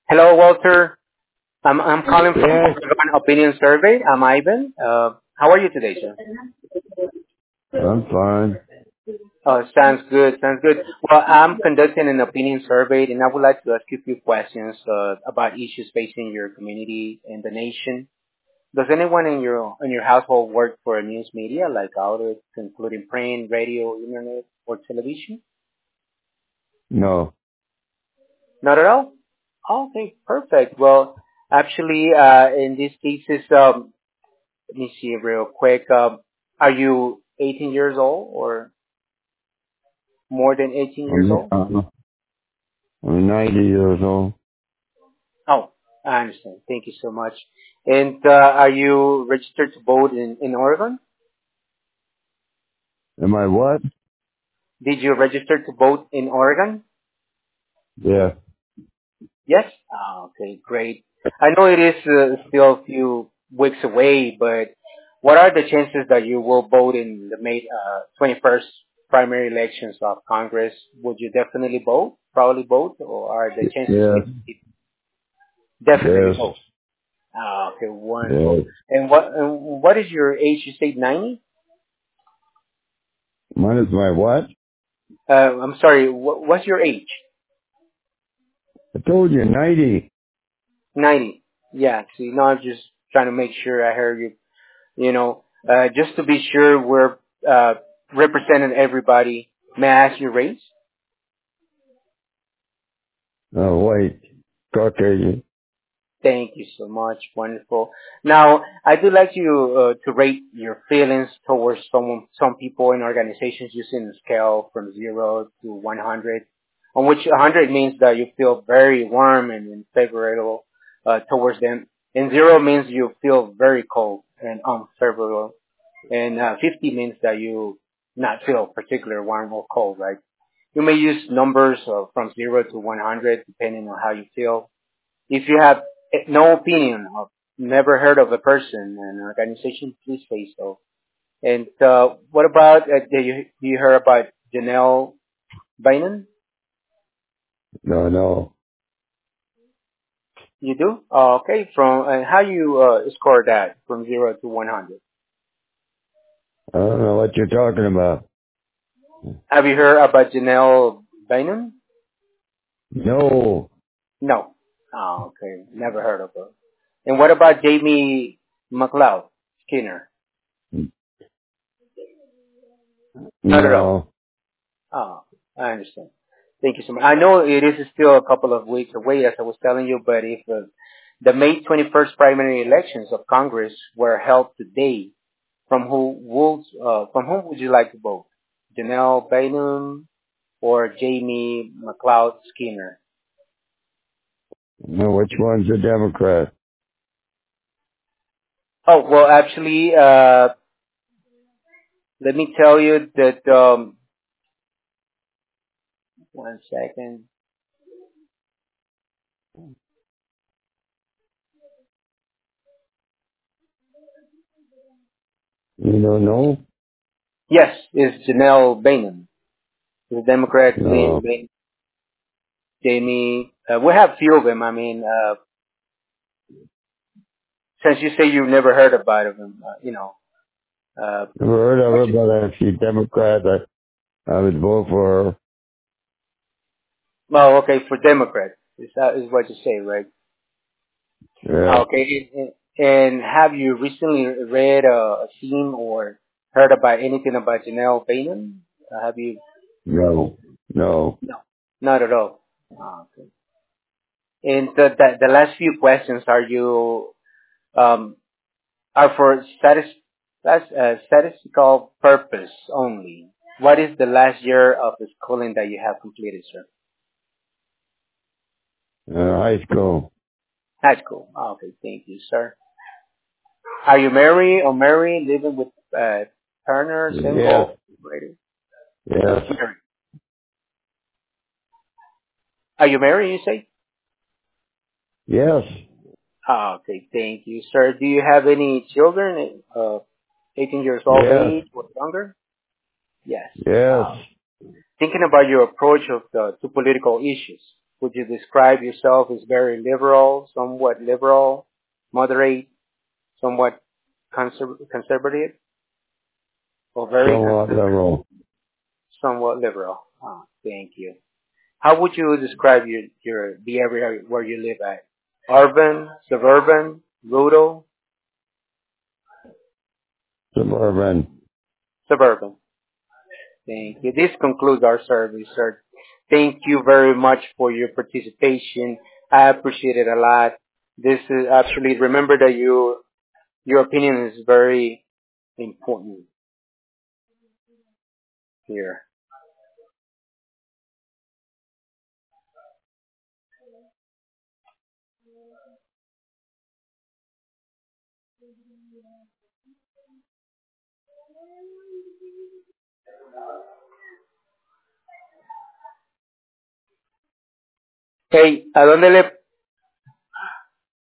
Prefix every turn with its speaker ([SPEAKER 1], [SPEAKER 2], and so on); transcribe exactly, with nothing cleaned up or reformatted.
[SPEAKER 1] Hello, Walter. I'm I'm calling from
[SPEAKER 2] Yes,
[SPEAKER 1] Oregon Opinion Survey. I'm Ivan. Uh, how are you today, sir?
[SPEAKER 2] I'm fine.
[SPEAKER 1] Oh, sounds good. Sounds good. Well, I'm conducting an opinion survey, and I would like to ask you a few questions uh, about issues facing your community and the nation. Does anyone in your in your household work for a news media like outlets, including print, radio, internet, or television?
[SPEAKER 2] No,
[SPEAKER 1] Not at all. Okay, perfect. Well, actually, uh, in these cases, um, let me see real quick. Um, are you eighteen years old or more than eighteen years
[SPEAKER 2] I'm,
[SPEAKER 1] old?
[SPEAKER 2] uh, I'm ninety years old.
[SPEAKER 1] Oh, I understand. Thank you so much. And uh, are you registered to vote in, in Oregon?
[SPEAKER 2] Am I what?
[SPEAKER 1] Did you register to vote in Oregon?
[SPEAKER 2] Yeah.
[SPEAKER 1] Yes? Ah, okay, great. I know it is uh, still a few weeks away, but what are the chances that you will vote in the May uh, twenty-first primary elections of Congress? Would you definitely vote, probably vote, or are the chances
[SPEAKER 2] Yes.
[SPEAKER 1] fifty? Definitely
[SPEAKER 2] Yes.
[SPEAKER 1] vote. Ah, okay, wonderful.
[SPEAKER 2] Yes.
[SPEAKER 1] And what and what is your age? You say ninety?
[SPEAKER 2] Mine is my what?
[SPEAKER 1] Uh, I'm sorry. What, what's your age?
[SPEAKER 2] I told you, ninety.
[SPEAKER 1] Ninety. Yeah. See, now I'm just trying to make sure I heard you. You know, uh, just to be sure we're uh, representing everybody. May I ask your race?
[SPEAKER 2] Oh, wait. Caucasian.
[SPEAKER 1] Thank you so much. Wonderful. Now, I do like you uh, to rate your feelings towards someone, some people and organizations using a scale from zero to one hundred, on which one hundred means that you feel very warm and, and favorable uh, towards them, and zero means you feel very cold and unfavorable, and uh, fifty means that you not feel particularly warm or cold, right? You may use numbers uh, from zero to one hundred depending on how you feel. If you have eh, no opinion or never heard of a person and organization, please say so. And uh, what about, uh, do you, do you hear about Janelle Bynum?
[SPEAKER 2] No, no.
[SPEAKER 1] You do? Oh, okay. From and how you uh, score that from zero to one hundred?
[SPEAKER 2] I don't know what you're talking about.
[SPEAKER 1] Have you heard about Janelle Bynum?
[SPEAKER 2] No.
[SPEAKER 1] No. Oh, okay. Never heard of her. And what about Jamie McLeod Skinner? Not at all.
[SPEAKER 2] No.
[SPEAKER 1] Oh, I understand. Thank you so much. I know it is still a couple of weeks away, as I was telling you, but if uh, the May twenty-first primary elections of Congress were held today, from who would, uh, from whom would you like to vote? Janelle Bynum or Jamie McLeod Skinner?
[SPEAKER 2] No, which one's a Democrat?
[SPEAKER 1] Oh, well, actually, uh, let me tell you that, um, one second.
[SPEAKER 2] You don't know?
[SPEAKER 1] Yes, it's Janelle Bynum. The Democrat,
[SPEAKER 2] No.
[SPEAKER 1] Jamie, uh, we have few of them. I mean, uh, since you say you've never heard about him, uh, you know, uh,
[SPEAKER 2] Never heard of
[SPEAKER 1] what
[SPEAKER 2] her,
[SPEAKER 1] you,
[SPEAKER 2] but if she's Democrat, I, I would vote for her.
[SPEAKER 1] well, okay, for Democrat, is that is what you say, right?
[SPEAKER 2] Yeah.
[SPEAKER 1] Okay, and, and have you recently read uh, seen or heard about anything about Janelle Bynum? Uh, have you?
[SPEAKER 2] No. No.
[SPEAKER 1] No, not at all. Ah, okay. And the, the the last few questions are you um are for statis, stas- uh, statistical purpose only. What is the last year of the schooling that you have completed, sir?
[SPEAKER 2] Uh, high school.
[SPEAKER 1] High school. Ah, okay, thank you, sir. Are you married or married, living with uh, partner,
[SPEAKER 2] Yes.
[SPEAKER 1] single, separated?
[SPEAKER 2] Yes.
[SPEAKER 1] Married. Are you married, you say?
[SPEAKER 2] Yes.
[SPEAKER 1] Ah, okay, thank you, sir. Do you have any children, uh, eighteen years old
[SPEAKER 2] Yes.
[SPEAKER 1] age or younger? Yes.
[SPEAKER 2] Yes.
[SPEAKER 1] Ah, thinking about your approach of the, to political issues. Would you describe yourself as very liberal, somewhat liberal, moderate, somewhat conser- conservative, or very
[SPEAKER 2] Somewhat liberal.
[SPEAKER 1] somewhat liberal? Oh, thank you. How would you describe your, your the area where you live at? Urban, suburban, rural,
[SPEAKER 2] Suburban.
[SPEAKER 1] suburban. Thank you. This concludes our service, sir. Thank you very much for your participation. I appreciate it a lot. This is actually, remember that you, your opinion is very important here. Hey, ¿a dónde le